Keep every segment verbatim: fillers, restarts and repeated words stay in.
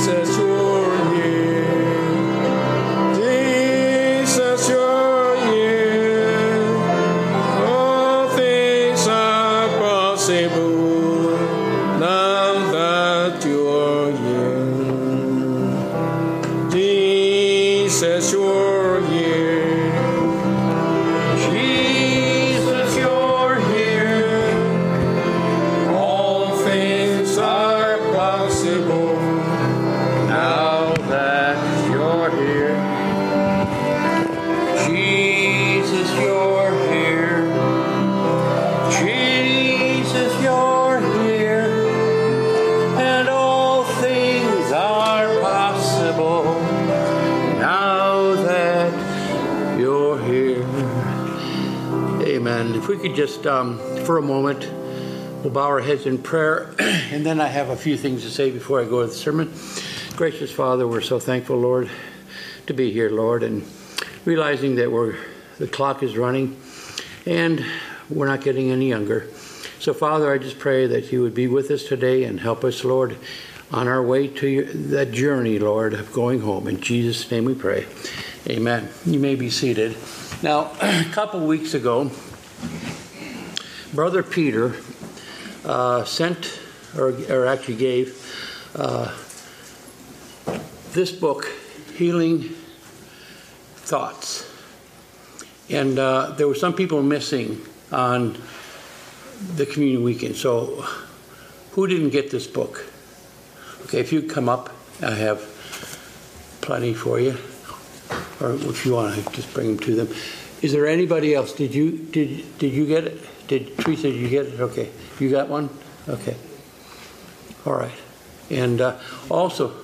Just um, for a moment, we'll bow our heads in prayer, and then I have a few things to say before I go to the sermon. Gracious Father, we're so thankful, Lord, to be here, Lord, and realizing that we're the clock is running, and we're not getting any younger. So, Father, I just pray that you would be with us today and help us, Lord, on our way to your, that journey, Lord, of going home. In Jesus' name we pray. Amen. You may be seated. Now, a couple weeks ago, Brother Peter uh, sent, or, or actually gave, uh, this book, Healing Thoughts. And uh, there were some people missing on the communion weekend. So who didn't get this book? Okay, if you come up, I have plenty for you. Or if you want to just bring them to them. Is there anybody else? Did you did did you get it? Did Teresa, did you get it? Okay. You got one? Okay. All right. And uh, also,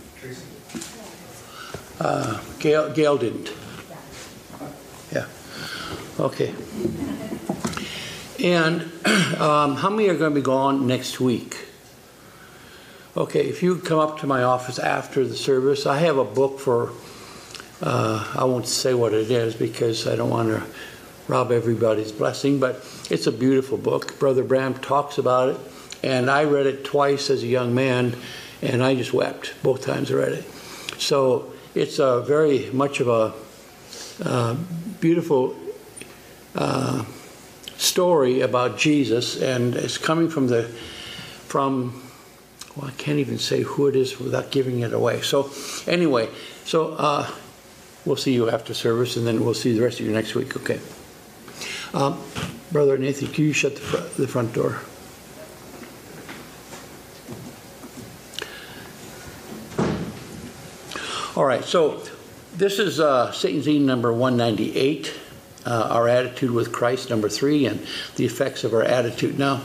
uh, Gail, Gail didn't. Yeah. Okay. And um, how many are going to be gone next week? Okay, if you come up to my office after the service, I have a book for, uh, I won't say what it is because I don't want to rob everybody's blessing, but it's a beautiful book. Brother Bram talks about it, and I read it twice as a young man, and I just wept both times I read it. So it's a very much of a uh, beautiful uh, story about Jesus, and it's coming from the, from, well, I can't even say who it is without giving it away. So anyway, so uh, we'll see you after service, and then we'll see the rest of you next week, okay? Um, Brother Nathan, can you shut the, fr the front door? All right, so this is uh, Satan's Eden number one ninety-eight, uh, our attitude with Christ, number three, and the effects of our attitude. Now,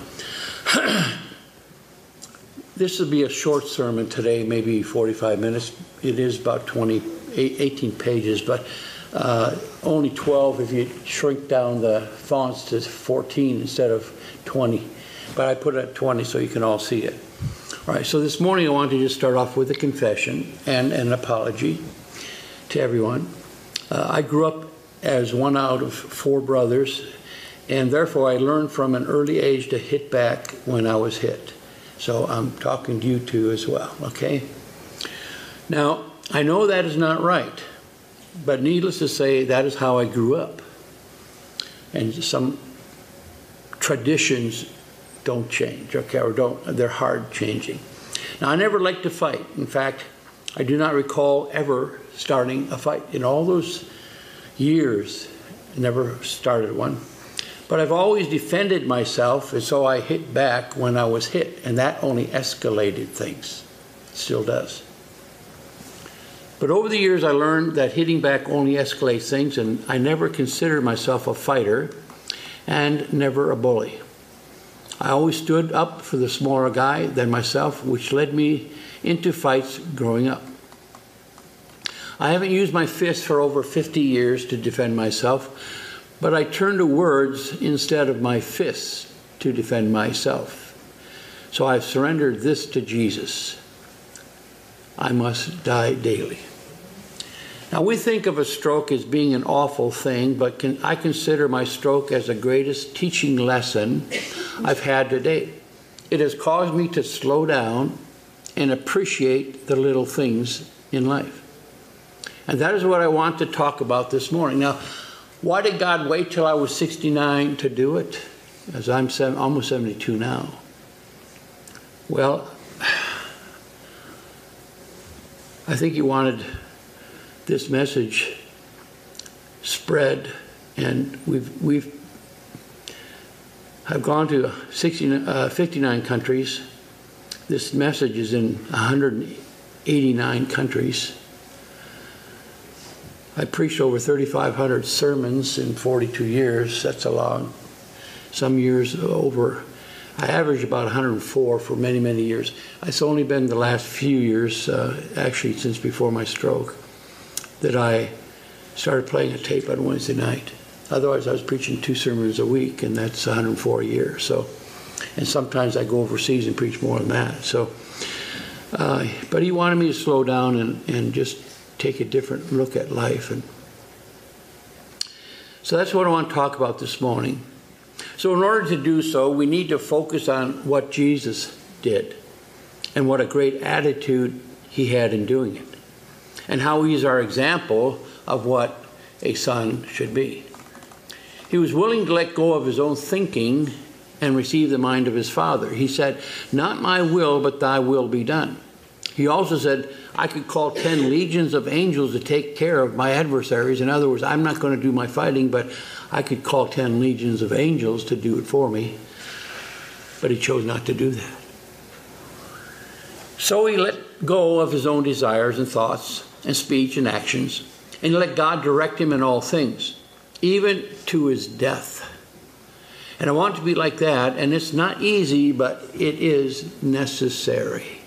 this will be a short sermon today, maybe forty-five minutes. It is about twenty, eighteen pages, but uh, only twelve if you shrink down the fonts to fourteen instead of twenty. But I put it at twenty so you can all see it. All right, so this morning I want to just start off with a confession and an apology to everyone. Uh, I grew up as one out of four brothers, and therefore I learned from an early age to hit back when I was hit. So I'm talking to you too as well, okay? Now, I know that is not right, but needless to say, that is how I grew up. And some traditions don't change, okay, or don't, they're hard changing. Now, I never liked to fight. In fact, I do not recall ever starting a fight. In all those years, I never started one. But I've always defended myself, and so I hit back when I was hit, and that only escalated things. It still does. But over the years, I learned that hitting back only escalates things, and I never considered myself a fighter and never a bully. I always stood up for the smaller guy than myself, which led me into fights growing up. I haven't used my fists for over fifty years to defend myself, but I turn to words instead of my fists to defend myself. So I've surrendered this to Jesus. I must die daily. Now, we think of a stroke as being an awful thing, but can, I consider my stroke as the greatest teaching lesson I've had to date. It has caused me to slow down and appreciate the little things in life. And that is what I want to talk about this morning. Now, why did God wait till I was sixty-nine to do it? As I'm seven, almost seventy-two now. Well, I think He wanted this message spread, and we've we've I've gone to sixty, uh, fifty-nine countries. This message is in one hundred eighty-nine countries. I preached over thirty-five hundred sermons in forty-two years. That's a long. Some years over. I averaged about one hundred four for many, many years. It's only been the last few years, uh, actually since before my stroke, that I started playing a tape on Wednesday night. Otherwise, I was preaching two sermons a week, and that's one hundred four a year. So, and sometimes I go overseas and preach more than that. So, uh, but He wanted me to slow down and, and just take a different look at life. And so that's what I want to talk about this morning. So in order to do so, we need to focus on what Jesus did and what a great attitude He had in doing it, and how He's our example of what a son should be. He was willing to let go of his own thinking and receive the mind of his Father. He said, "Not my will, but thy will be done." He also said, "I could call ten legions of angels to take care of my adversaries." In other words, I'm not going to do my fighting, but I could call ten legions of angels to do it for me. But He chose not to do that. So He let go of his own desires and thoughts and speech and actions, and He let God direct him in all things, even to his death. And I want to be like that, and it's not easy, but it is necessary.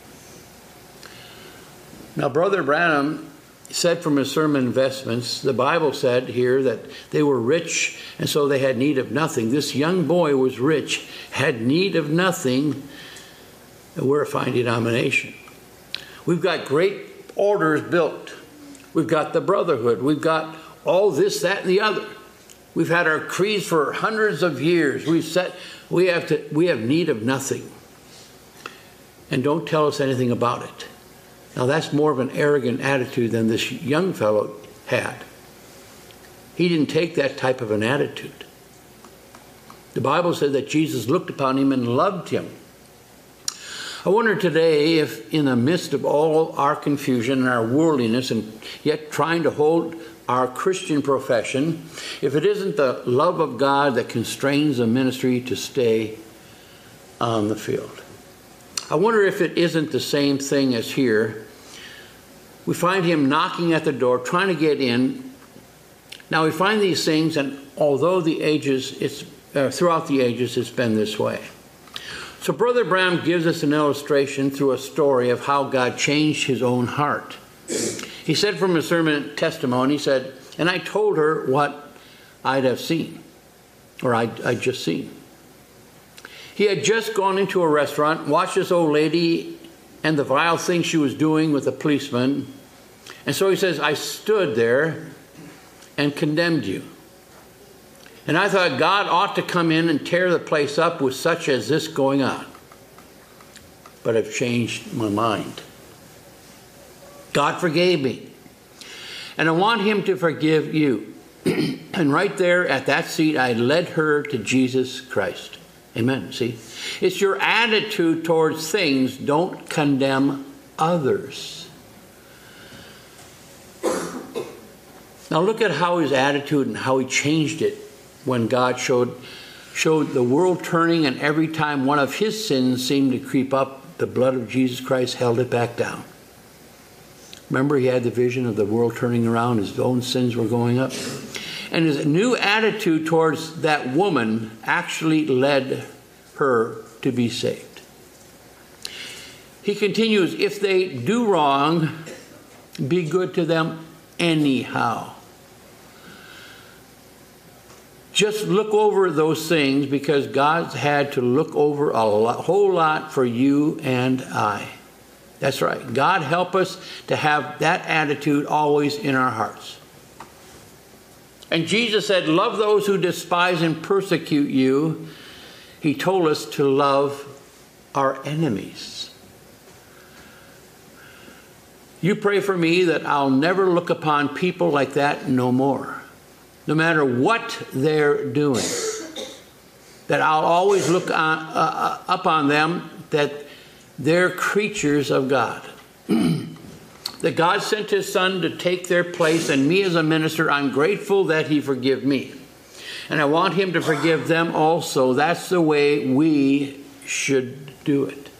Now, Brother Branham said from his sermon Investments, the Bible said here that they were rich, and so they had need of nothing. This young boy was rich, had need of nothing, and we're a fine denomination. We've got great orders built. We've got the brotherhood. We've got all this, that, and the other. We've had our creeds for hundreds of years. We've set, we have to, we have need of nothing. And don't tell us anything about it. Now that's more of an arrogant attitude than this young fellow had. He didn't take that type of an attitude. The Bible said that Jesus looked upon him and loved him. I wonder today if in the midst of all our confusion and our worldliness, and yet trying to hold our Christian profession, if it isn't the love of God that constrains the ministry to stay on the field. I wonder if it isn't the same thing as here. We find him knocking at the door, trying to get in. Now we find these things, and although the ages, it's uh, throughout the ages, it's been this way. So Brother Branham gives us an illustration through a story of how God changed his own heart. He said from his sermon testimony, he said, "And I told her what I'd have seen, or I'd, I'd just seen." He had just gone into a restaurant, watched this old lady and the vile thing she was doing with a policeman. And so he says, "I stood there and condemned you. And I thought God ought to come in and tear the place up with such as this going on. But I've changed my mind. God forgave me. And I want him to forgive you." And right there at that seat, I led her to Jesus Christ. Amen. See? It's your attitude towards things. Don't condemn others. Now look at how his attitude and how he changed it when God showed, showed the world turning, and every time one of his sins seemed to creep up, the blood of Jesus Christ held it back down. Remember, he had the vision of the world turning around, his own sins were going up. And his new attitude towards that woman actually led her to be saved. He continues, "If they do wrong, be good to them anyhow." Just look over those things, because God's had to look over a lot, whole lot for you and I. That's right. God help us to have that attitude always in our hearts. And Jesus said, "Love those who despise and persecute you." He told us to love our enemies. You pray for me that I'll never look upon people like that no more. No matter what they're doing. That I'll always look on, uh, up on them that they're creatures of God. That God sent his son to take their place, and me as a minister, I'm grateful that he forgive me. And I want him to forgive them also. That's the way we should do it.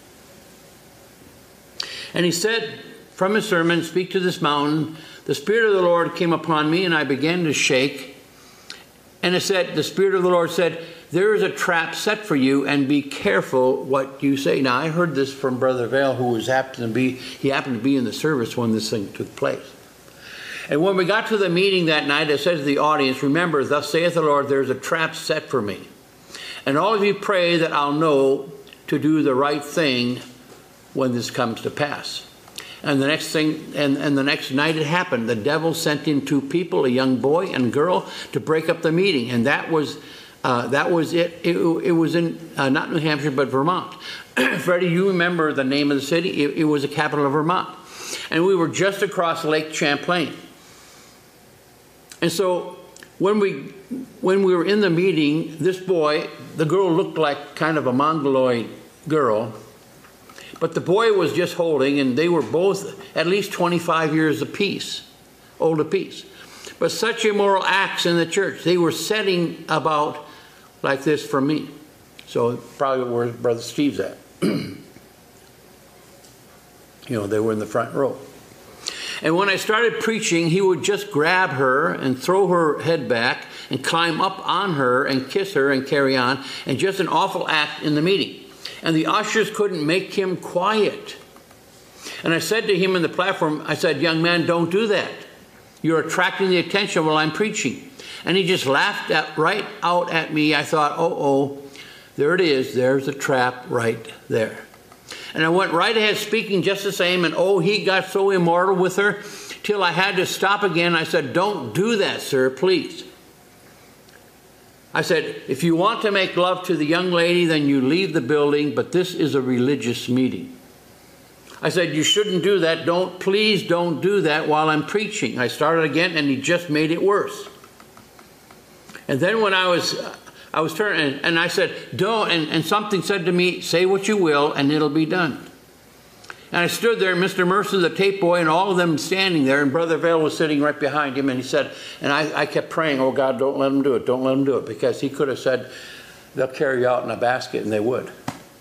And he said from his sermon, speak to this mountain. The Spirit of the Lord came upon me, and I began to shake. And it said, the Spirit of the Lord said, there is a trap set for you, and be careful what you say. Now, I heard this from Brother Vail, who was happened to be, he happened to be in the service when this thing took place. And when we got to the meeting that night, I said to the audience, remember, thus saith the Lord, there's a trap set for me. And all of you pray that I'll know to do the right thing when this comes to pass. And the next thing, and, and the next night it happened. The devil sent in two people, a young boy and girl, to break up the meeting. And that was uh, that was it. It, it was in uh, not New Hampshire, but Vermont. Freddie, you remember the name of the city? It, it was the capital of Vermont. And we were just across Lake Champlain. And so when we when we were in the meeting, this boy, the girl looked like kind of a mongoloid girl. But the boy was just holding, and they were both at least twenty-five years apiece, old apiece. But such immoral acts in the church, they were setting about like this for me. So probably where Brother Steve's at. You know, they were in the front row. And when I started preaching, he would just grab her and throw her head back and climb up on her and kiss her and carry on. And just an awful act in the meeting. And the ushers couldn't make him quiet. And I said to him in the platform, I said, young man, don't do that. You're attracting the attention while I'm preaching. And he just laughed at, right out at me. I thought, oh, oh, there it is. There's a trap right there. And I went right ahead speaking just the same. And oh, he got so immoral with her till I had to stop again. I said, don't do that, sir, please. I said, if you want to make love to the young lady, then you leave the building, but this is a religious meeting. I said, you shouldn't do that. Don't, please don't do that while I'm preaching. I started again, and he just made it worse. And then when I was, I was turning, and, and I said, don't, and, and something said to me, say what you will, and it'll be done. And I stood there, Mister Mercer, the tape boy, and all of them standing there, and Brother Vail was sitting right behind him, and he said, and I, I kept praying, oh God, don't let him do it, don't let him do it, because he could have said, they'll carry you out in a basket, and they would.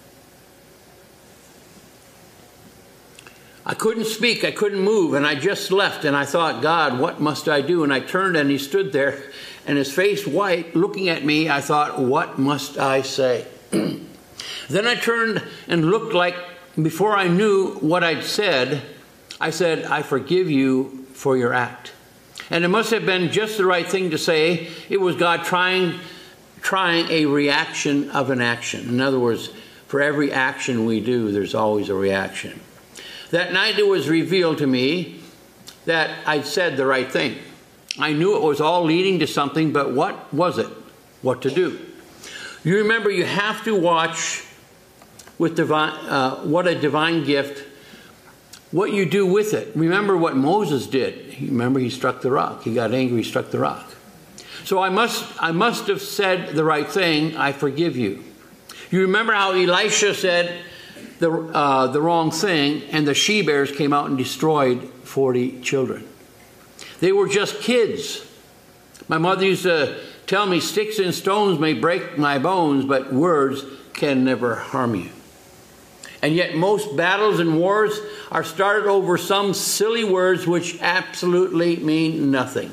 I couldn't speak, I couldn't move, and I just left, and I thought, God, what must I do? And I turned, and he stood there, and his face white, looking at me. I thought, what must I say? Then I turned and looked like, before I knew what I'd said, I said, I forgive you for your act. And it must have been just the right thing to say. It was God trying, trying a reaction of an action. In other words, for every action we do, there's always a reaction. That night it was revealed to me that I'd said the right thing. I knew it was all leading to something, but what was it? What to do? You remember, you have to watch with divine, uh, what a divine gift, what you do with it. Remember what Moses did. Remember, he struck the rock. He got angry, he struck the rock. So I must, I must have said the right thing. I forgive you. You remember how Elisha said the, uh, the wrong thing, and the she-bears came out and destroyed forty children. They were just kids. My mother used to tell me, sticks and stones may break my bones, but words can never harm you. And yet most battles and wars are started over some silly words which absolutely mean nothing.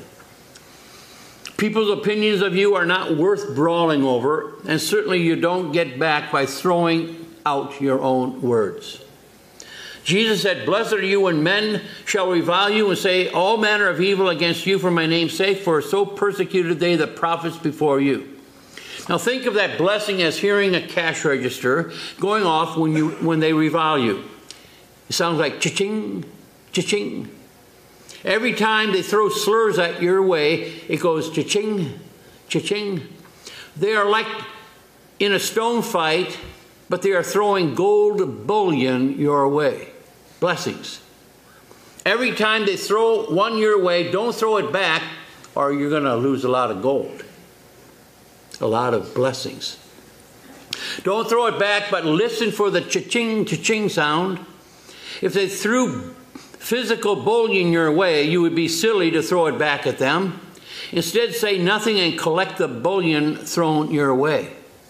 People's opinions of you are not worth brawling over, and certainly you don't get back by throwing out your own words. Jesus said, blessed are you when men shall revile you and say all manner of evil against you for my name's sake, for so persecuted they the prophets before you. Now think of that blessing as hearing a cash register going off when you when they revile you. It sounds like cha-ching, cha-ching. Every time they throw slurs at your way, it goes cha-ching, cha-ching. They are like in a stone fight, but they are throwing gold bullion your way. Blessings. Every time they throw one your way, don't throw it back, or you're going to lose a lot of gold, a lot of blessings. Don't throw it back, but listen for the cha-ching, cha-ching sound. If they threw physical bullion your way, you would be silly to throw it back at them. Instead, say nothing and collect the bullion thrown your way.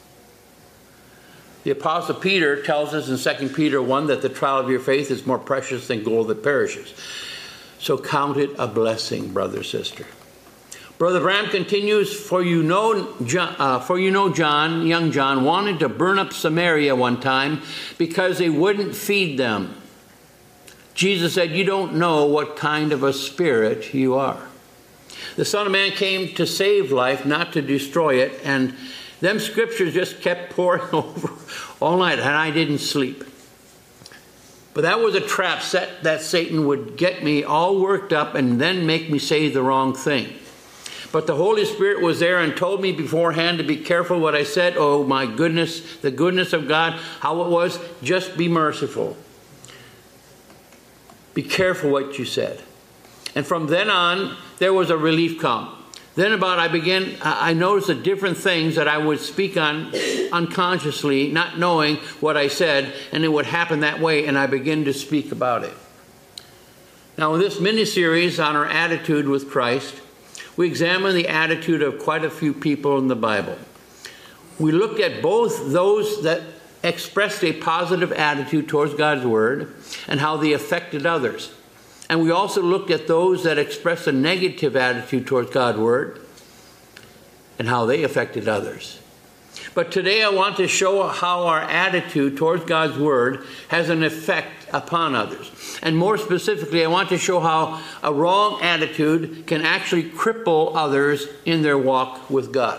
The Apostle Peter tells us in Second Peter one that the trial of your faith is more precious than gold that perishes. So count it a blessing, brother, sister. Brother Branham continues, for you know, John, uh, for you know John, young John, wanted to burn up Samaria one time because they wouldn't feed them. Jesus said, you don't know what kind of a spirit you are. The Son of Man came to save life, not to destroy it. And them scriptures just kept pouring over all night, and I didn't sleep. But that was a trap set that Satan would get me all worked up and then make me say the wrong thing. But the Holy Spirit was there and told me beforehand to be careful what I said. Oh my goodness, the goodness of God, how it was. Just be merciful. Be careful what you said. And from then on, there was a relief come. Then about I began, I noticed the different things that I would speak on unconsciously, not knowing what I said, and it would happen that way, and I began to speak about it. Now in this mini-series on our attitude with Christ, we examine the attitude of quite a few people in the Bible. We looked at both those that expressed a positive attitude towards God's Word and how they affected others. And we also looked at those that expressed a negative attitude towards God's Word and how they affected others. But today I want to show how our attitude towards God's Word has an effect upon others. And more specifically, I want to show how a wrong attitude can actually cripple others in their walk with God.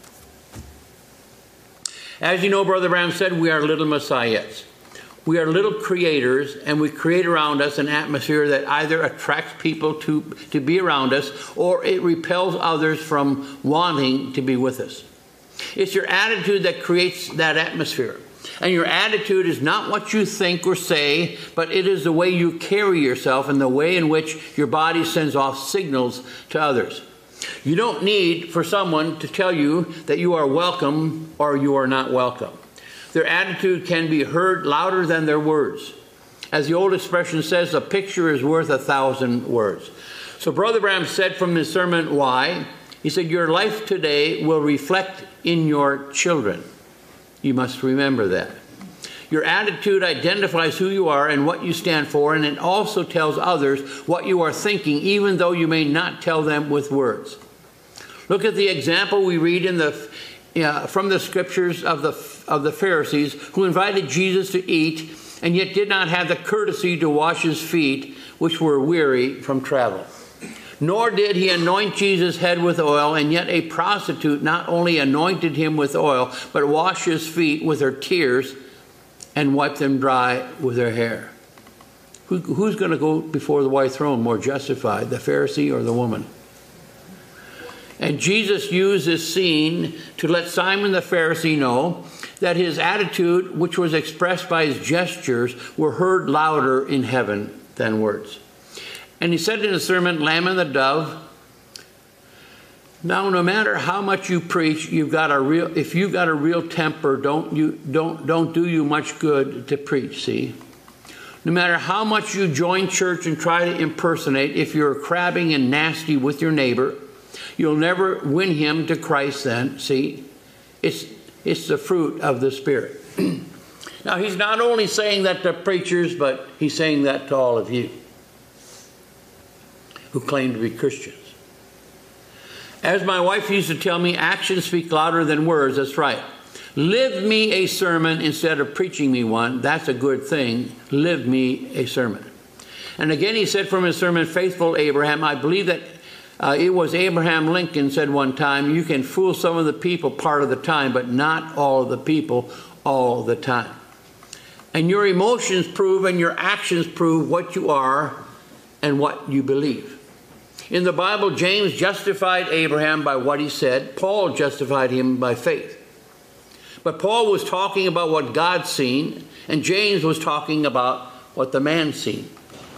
As you know, Brother Branham said, we are little messiahs. We are little creators, and we create around us an atmosphere that either attracts people to, to be around us, or it repels others from wanting to be with us. It's your attitude that creates that atmosphere. And your attitude is not what you think or say, but it is the way you carry yourself and the way in which your body sends off signals to others. You don't need for someone to tell you that you are welcome or you are not welcome. Their attitude can be heard louder than their words. As the old expression says, a picture is worth a thousand words. So Brother Branham said from his sermon, Why? He said, your life today will reflect in your children. You must remember that. Your attitude identifies who you are and what you stand for, and it also tells others what you are thinking, even though you may not tell them with words. Look at the example we read in the uh, from the scriptures of the of the Pharisees who invited Jesus to eat and yet did not have the courtesy to wash his feet, which were weary from travel. Nor did he anoint Jesus' head with oil, and yet a prostitute not only anointed him with oil, but washed his feet with her tears and wiped them dry with her hair. Who, who's going to go before the white throne more justified, the Pharisee or the woman? And Jesus used this scene to let Simon the Pharisee know that his attitude, which was expressed by his gestures, were heard louder in heaven than words. And he said in his sermon, Lamb and the Dove, now no matter how much you preach, you've got a real if you've got a real temper, don't you don't don't do you much good to preach, see? No matter how much you join church and try to impersonate, if you're crabbing and nasty with your neighbor, you'll never win him to Christ then, see? It's it's the fruit of the Spirit. Now he's not only saying that to preachers, but he's saying that to all of you who claim to be Christians. As my wife used to tell me, actions speak louder than words. That's right. Live me a sermon instead of preaching me one. That's a good thing. Live me a sermon. And again he said from his sermon, Faithful Abraham, I believe that uh, it was Abraham Lincoln said one time, you can fool some of the people part of the time, but not all of the people all the time. And your emotions prove and your actions prove what you are and what you believe. In the Bible, James justified Abraham by what he said. Paul justified him by faith. But Paul was talking about what God seen, and James was talking about what the man seen.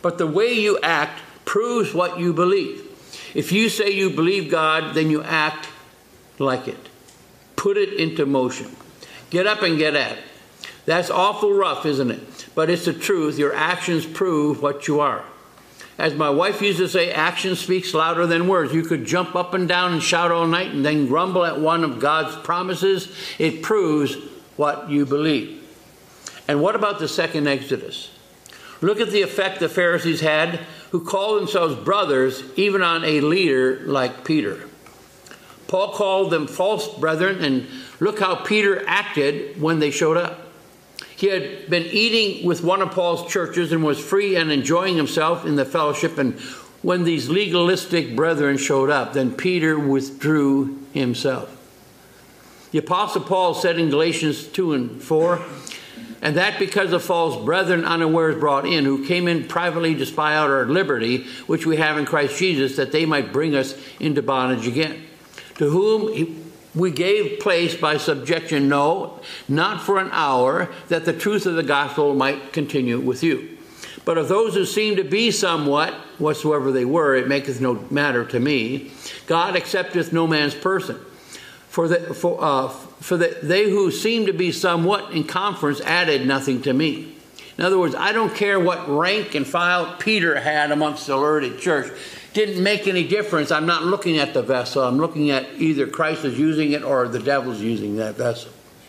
but the way you act proves what you believe. If you say you believe God, then you act like it. Put it into motion. Get up and get at it. That's awful rough, isn't it? But it's the truth. Your actions prove what you are. As my wife used to say, action speaks louder than words. You could jump up and down and shout all night and then grumble at one of God's promises. It proves what you believe. And what about the second Exodus? Look at the effect the Pharisees had, who called themselves brothers, even on a leader like Peter. Paul called them false brethren, and look how Peter acted when they showed up. He had been eating with one of Paul's churches and was free and enjoying himself in the fellowship. And when these legalistic brethren showed up, then Peter withdrew himself. The Apostle Paul said in Galatians two and four, and that because of false brethren unawares brought in, who came in privately to spy out our liberty, which we have in Christ Jesus, that they might bring us into bondage again. To whom he we gave place by subjection, no, not for an hour, that the truth of the gospel might continue with you. But of those who seem to be somewhat, whatsoever they were, it maketh no matter to me. God accepteth no man's person. For, the, for, uh, for the, they who seem to be somewhat in conference added nothing to me. In other words, I don't care what rank and file Peter had amongst the early church. Didn't make any difference. I'm not looking at the vessel. I'm looking at either Christ is using it or the devil's using that vessel.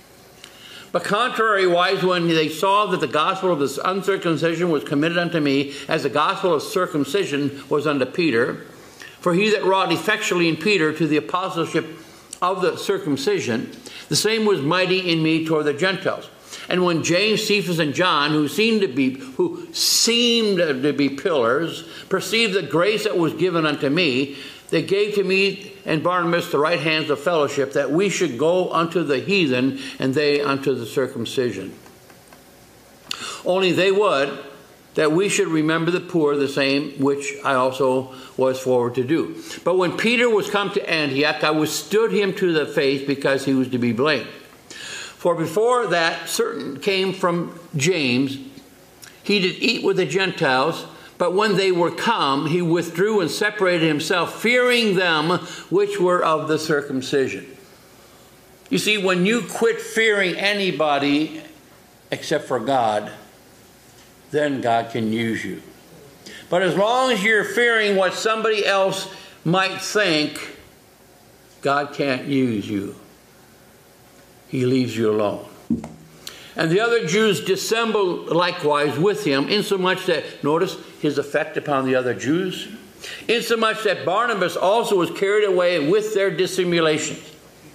But contrariwise, when they saw that the gospel of this uncircumcision was committed unto me, as the gospel of circumcision was unto Peter, for he that wrought effectually in Peter to the apostleship of the circumcision, the same was mighty in me toward the Gentiles. And when James, Cephas, and John, who seemed to be who seemed to be pillars, perceived the grace that was given unto me, they gave to me and Barnabas the right hands of fellowship, that we should go unto the heathen, and they unto the circumcision. Only they would that we should remember the poor, the same which I also was forward to do. But when Peter was come to Antioch, I withstood him to the face, because he was to be blamed. For before that certain came from James, he did eat with the Gentiles, but when they were come, he withdrew and separated himself, fearing them which were of the circumcision. You see, when you quit fearing anybody except for God, then God can use you. But as long as you're fearing what somebody else might think, God can't use you. He leaves you alone. And the other Jews dissembled likewise with him, insomuch that, notice his effect upon the other Jews, insomuch that Barnabas also was carried away with their dissimulations.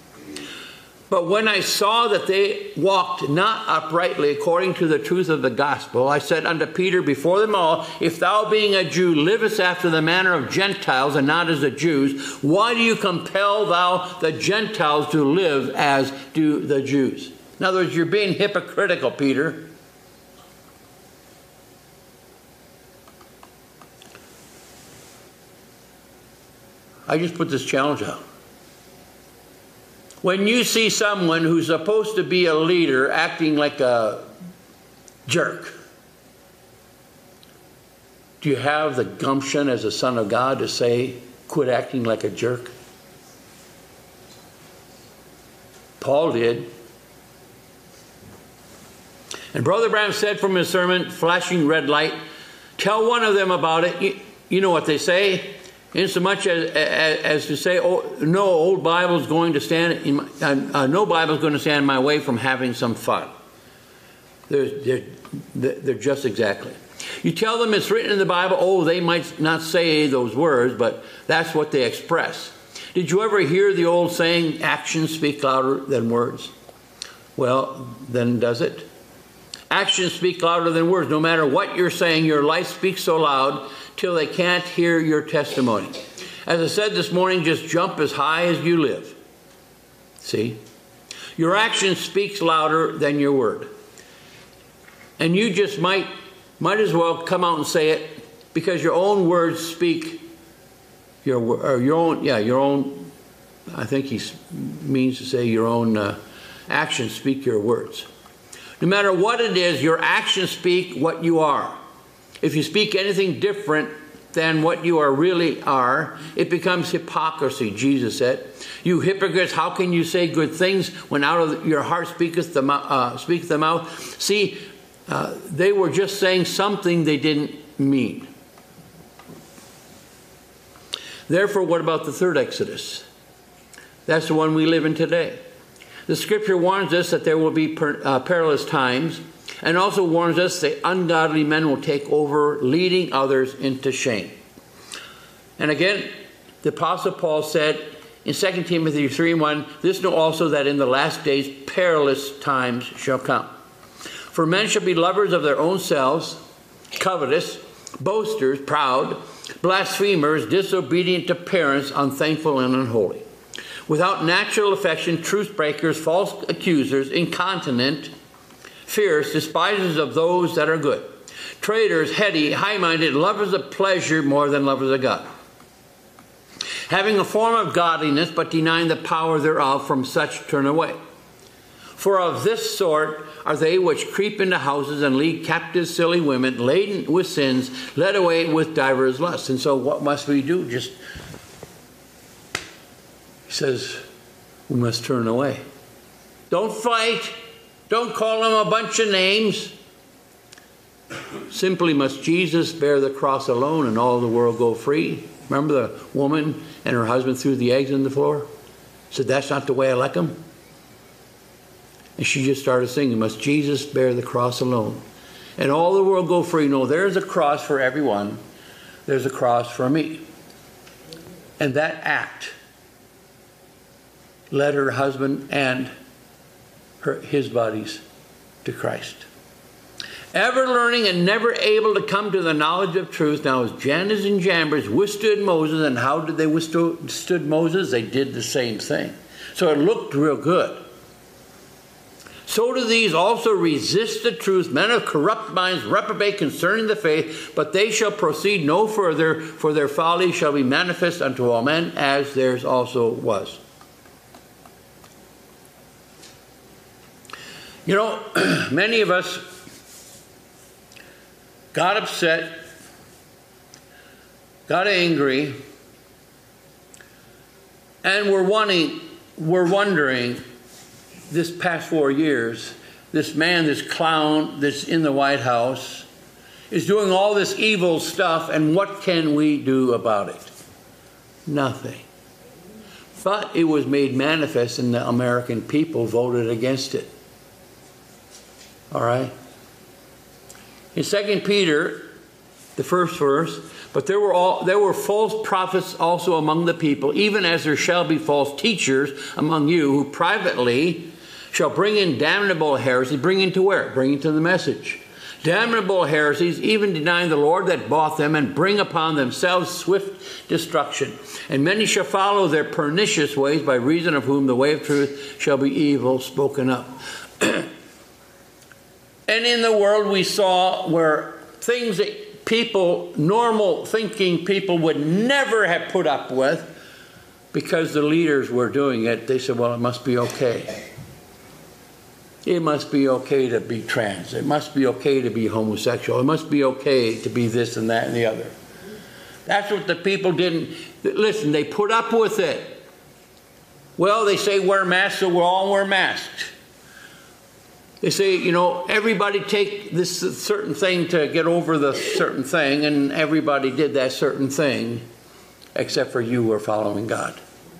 But when I saw that they walked not uprightly according to the truth of the gospel, I said unto Peter before them all, if thou being a Jew livest after the manner of Gentiles and not as the Jews, why do you compel thou the Gentiles to live as do the Jews? In other words, you're being hypocritical, Peter. I just put this challenge out. When you see someone who's supposed to be a leader acting like a jerk, do you have the gumption as a son of God to say, quit acting like a jerk? Paul did. And Brother Branham said from his sermon, flashing red light, tell one of them about it. You, you know what they say? Insomuch as, as, as to say, oh, no old Bible is going to stand, in my, uh, uh, no Bible is going to stand in my way from having some fun. They're, they're, they're just exactly. You tell them it's written in the Bible, oh, they might not say those words, but that's what they express. Did you ever hear the old saying, actions speak louder than words? Well, then does it? Actions speak louder than words. No matter what you're saying, your life speaks so loud till they can't hear your testimony. As I said this morning, just jump as high as you live. See? Your action speaks louder than your word. And you just might, might as well come out and say it, because your own words speak your, or your own, yeah, your own, I think he means to say your own uh, actions speak your words. No matter what it is, your actions speak what you are. If you speak anything different than what you are really are, it becomes hypocrisy, Jesus said. You hypocrites, how can you say good things when out of your heart speaketh the, uh, speaketh the mouth? See, uh, they were just saying something they didn't mean. Therefore, what about the third Exodus? That's the one we live in today. The scripture warns us that there will be per, uh, perilous times, and also warns us that ungodly men will take over, leading others into shame. And again, the Apostle Paul said in Second Timothy three and one, this know also that in the last days perilous times shall come. For men shall be lovers of their own selves, covetous, boasters, proud, blasphemers, disobedient to parents, unthankful and unholy, without natural affection, truce breakers, false accusers, incontinent, fierce, despisers of those that are good, traitors, heady, high-minded, lovers of pleasure more than lovers of God, having a form of godliness, but denying the power thereof. From such turn away. For of this sort are they which creep into houses and lead captive silly women, laden with sins, led away with divers lusts. And so what must we do? Just, he says, we must turn away. Don't fight. Don't call them a bunch of names. Simply must Jesus bear the cross alone and all the world go free. Remember the woman and her husband threw the eggs on the floor? Said, that's not the way I like them. And she just started singing, must Jesus bear the cross alone and all the world go free. No, there's a cross for everyone. There's a cross for me. And that act led her husband and her, his buddies to Christ. Ever learning and never able to come to the knowledge of truth. Now, as Jannes and Jambres withstood Moses, and how did they withstood Moses? They did the same thing. So it looked real good. So do these also resist the truth. Men of corrupt minds reprobate concerning the faith, but they shall proceed no further, for their folly shall be manifest unto all men, as theirs also was. You know, many of us got upset, got angry, and we're wanting, we're wondering, this past four years, this man, this clown that's in the White House is doing all this evil stuff, and what can we do about it? Nothing. But it was made manifest, and the American people voted against it. All right? In Second Peter, the first verse, but there were all there were false prophets also among the people, even as there shall be false teachers among you, who privately shall bring in damnable heresies. Bring into where? Bring into the message. Damnable heresies, even denying the Lord that bought them, and bring upon themselves swift destruction. And many shall follow their pernicious ways, by reason of whom the way of truth shall be evil spoken of. And in the world we saw where things that people, normal thinking people, would never have put up with, because the leaders were doing it, they said, well, it must be okay. It must be okay to be trans. It must be okay to be homosexual. It must be okay to be this and that and the other. That's what the people didn't, listen, they put up with it. Well, they say wear masks, so we'll all wear masks. They say, you know, everybody take this certain thing to get over the certain thing, and everybody did that certain thing, except for you who are following God.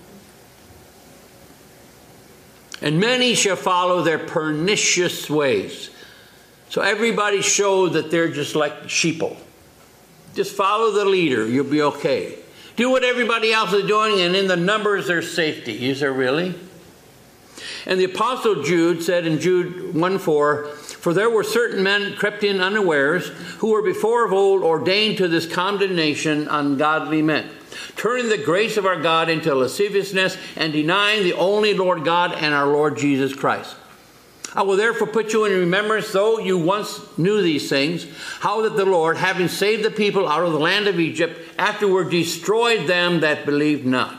And many shall follow their pernicious ways. So everybody showed that they're just like sheeple. Just follow the leader, you'll be okay. Do what everybody else is doing, and in the numbers there's safety. Is there really? And the Apostle Jude said in Jude one four, for there were certain men crept in unawares, who were before of old ordained to this condemnation, ungodly men, turning the grace of our God into lasciviousness, and denying the only Lord God and our Lord Jesus Christ. I will therefore put you in remembrance, though you once knew these things, how that the Lord, having saved the people out of the land of Egypt, afterward destroyed them that believed not.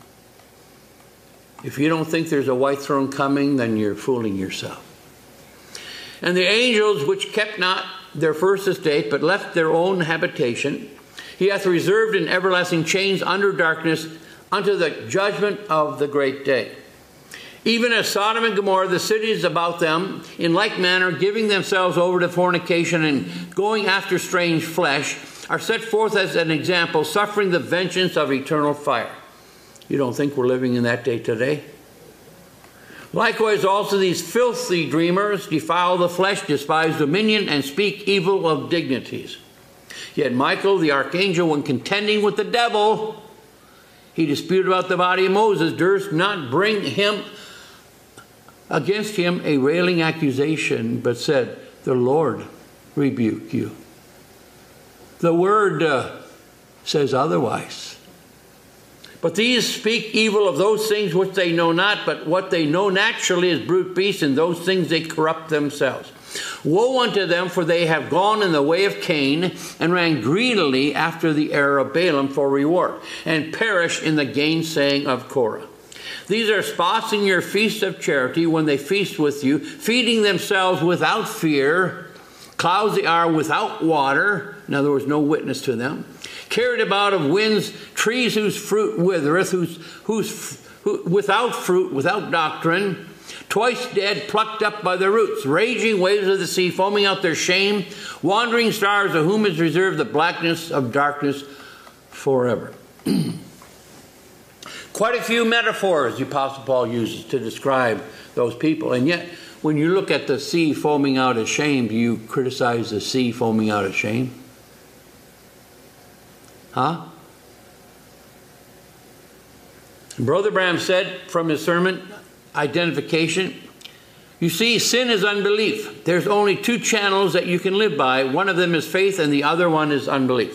If you don't think there's a white throne coming, then you're fooling yourself. And the angels which kept not their first estate, but left their own habitation. He hath reserved in everlasting chains under darkness unto the judgment of the great day. Even as Sodom and Gomorrah, the cities about them, in like manner, giving themselves over to fornication and going after strange flesh, are set forth as an example, suffering the vengeance of eternal fire. You don't think we're living in that day today? Likewise also these filthy dreamers defile the flesh, despise dominion, and speak evil of dignities. Yet Michael, the archangel, when contending with the devil, he disputed about the body of Moses, durst not bring him against him a railing accusation, but said, the Lord rebuke you. The word uh, says otherwise. But these speak evil of those things which they know not, but what they know naturally is brute beasts, and those things they corrupt themselves. Woe unto them, for they have gone in the way of Cain, and ran greedily after the error of Balaam for reward, and perish in the gainsaying of Korah. These are spots in your feast of charity, when they feast with you, feeding themselves without fear. Clouds they are without water, in other words, no witness to them. Carried about of winds, trees whose fruit withereth, whose, whose, who, without fruit, without doctrine, twice dead, plucked up by the roots, raging waves of the sea, foaming out their shame, wandering stars, of whom is reserved the blackness of darkness forever. Quite a few metaphors the Apostle Paul uses to describe those people, and yet when you look at the sea foaming out of shame, do you criticize the sea foaming out of shame? Huh? Brother Branham said from his sermon, Identification, you see, sin is unbelief. There's only two channels that you can live by. One of them is faith, and the other one is unbelief.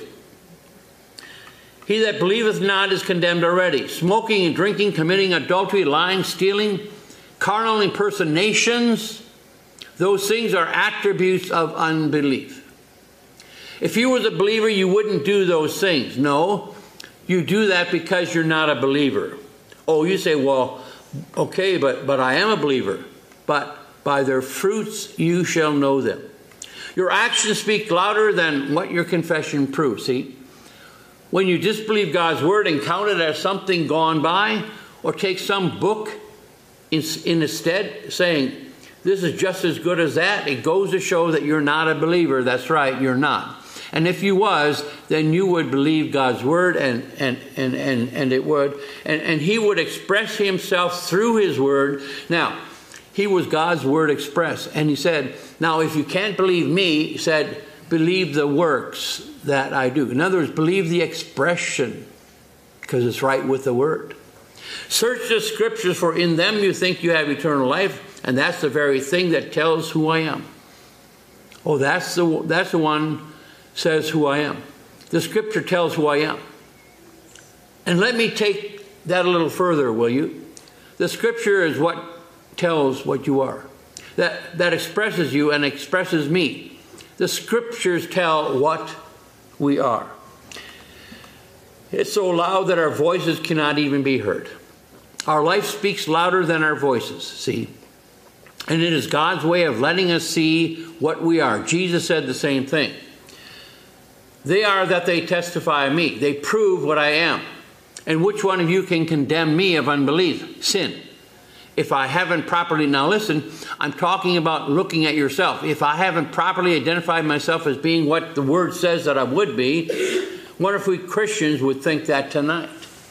He that believeth not is condemned already. Smoking and drinking, committing adultery, lying, stealing, carnal impersonations, those things are attributes of unbelief. If you was a believer, you wouldn't do those things. No, you do that because you're not a believer. Oh, you say, well, okay, but, but I am a believer. But by their fruits you shall know them. Your actions speak louder than what your confession proves. See, when you disbelieve God's word and count it as something gone by, or take some book in, in instead, saying, this is just as good as that, it goes to show that you're not a believer. That's right, you're not. And if you was, then you would believe God's word, and and and and, and it would. And, and he would express himself through his word. Now, he was God's word expressed. And he said, now if you can't believe me, he said, believe the works that I do. In other words, believe the expression, because it's right with the word. Search the scriptures, for in them you think you have eternal life, and that's the very thing that tells who I am. Oh, that's the that's the one says who I am. The scripture tells who I am. And let me take that a little further, will you? The scripture is what tells what you are. That, that expresses you and expresses me. The scriptures tell what we are. It's so loud that our voices cannot even be heard. Our life speaks louder than our voices, see? And it is God's way of letting us see what we are. Jesus said the same thing. They are that they testify of me. They prove what I am. And which one of you can condemn me of unbelief? Sin. If I haven't properly, now listen, I'm talking about looking at yourself. If I haven't properly identified myself as being what the word says that I would be, what if we Christians would think that tonight?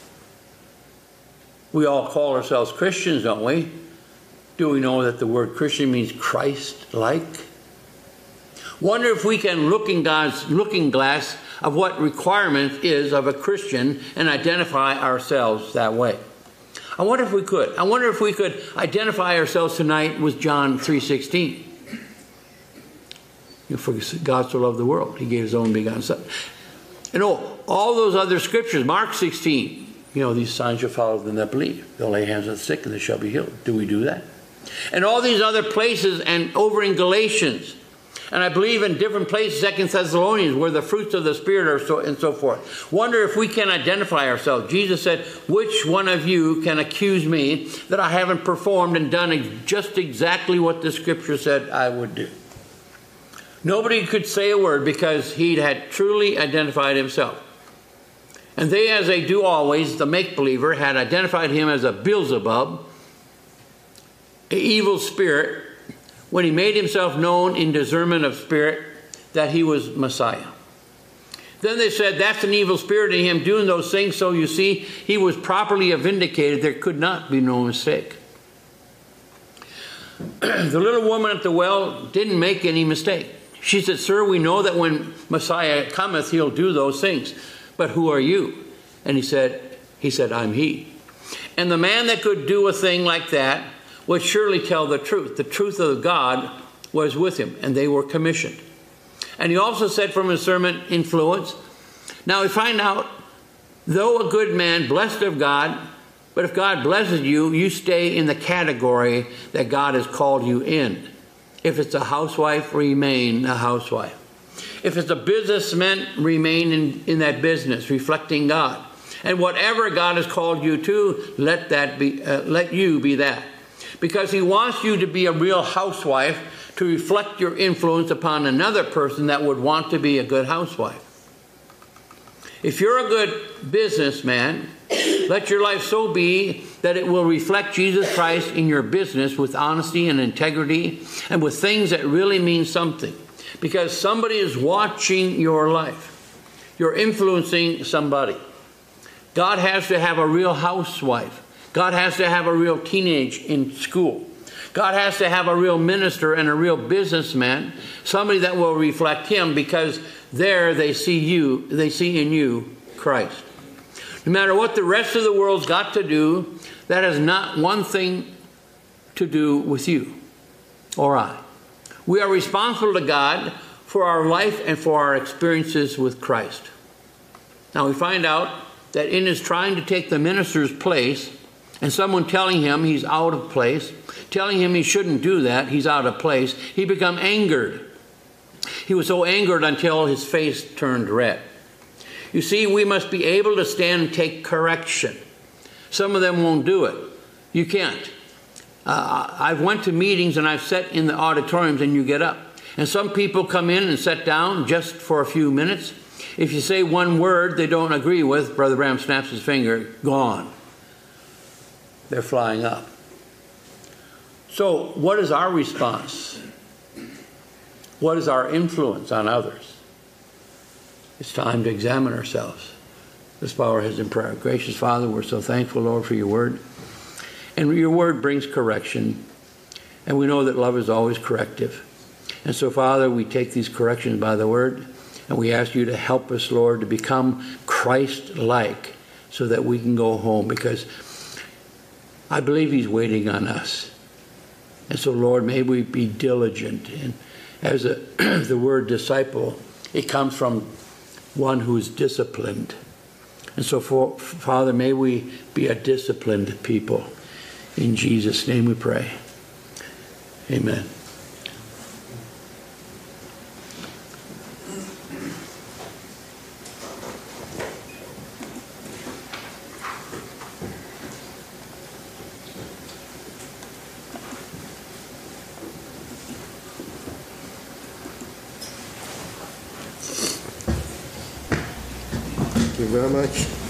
We all call ourselves Christians, don't we? Do we know that the word Christian means Christ-like? Wonder if we can look in God's looking glass of what requirement is of a Christian and identify ourselves that way. I wonder if we could. I wonder if we could identify ourselves tonight with John three sixteen. You know, for God so loved the world, he gave his own begotten son. And oh, all those other scriptures, Mark sixteen, you know, these signs shall follow them that believe. They'll lay hands on the sick and they shall be healed. Do we do that? And all these other places, and over in Galatians, and I believe in different places, Second Thessalonians, where the fruits of the Spirit are, so and so forth. Wonder if we can identify ourselves. Jesus said, which one of you can accuse me that I haven't performed and done just exactly what the Scripture said I would do? Nobody could say a word because he had truly identified himself. And they, as they do always, the make-believer, had identified him as a Beelzebub, an evil spirit, when he made himself known in discernment of spirit that he was Messiah. Then they said, that's an evil spirit in him doing those things. So you see, he was properly vindicated. There could not be no mistake. The little woman at the well didn't make any mistake. She said, sir, we know that when Messiah cometh, he'll do those things. But who are you? And he said, he said, I'm he. And the man that could do a thing like that would surely tell the truth. The truth of God was with him, and they were commissioned. And he also said from his sermon, influence. Now we find out, though a good man, blessed of God, but if God blesses you, you stay in the category that God has called you in. If it's a housewife, remain a housewife. If it's a businessman, remain in, in that business, reflecting God. And whatever God has called you to, let that be, uh, let you be that. Because he wants you to be a real housewife to reflect your influence upon another person that would want to be a good housewife. If you're a good businessman, let your life so be that it will reflect Jesus Christ in your business with honesty and integrity and with things that really mean something. Because somebody is watching your life. You're influencing somebody. God has to have a real housewife. God has to have a real teenage in school. God has to have a real minister and a real businessman, somebody that will reflect him, because there they see you, they see in you Christ. No matter what the rest of the world's got to do, that has not one thing to do with you or I. We are responsible to God for our life and for our experiences with Christ. Now we find out that in his trying to take the minister's place, and someone telling him he's out of place, telling him he shouldn't do that, he's out of place, he became angered. He was so angered until his face turned red. You see, we must be able to stand and take correction. Some of them won't do it. You can't. Uh, I've went to meetings and I've sat in the auditoriums and you get up. And some people come in and sit down just for a few minutes. If you say one word they don't agree with, Brother Branham snaps his finger, gone. They're flying up. So what is our response? What is our influence on others? It's time to examine ourselves. Let's bow our heads in prayer. Gracious Father, we're so thankful, Lord, for your word. And your word brings correction. And we know that love is always corrective. And so, Father, we take these corrections by the word, and we ask you to help us, Lord, to become Christ-like so that we can go home, because I believe he's waiting on us. And so, Lord, may we be diligent. And as a, the word disciple, it comes from one who is disciplined. And so, for, Father, may we be a disciplined people. In Jesus' name we pray. Amen. Thank you very much.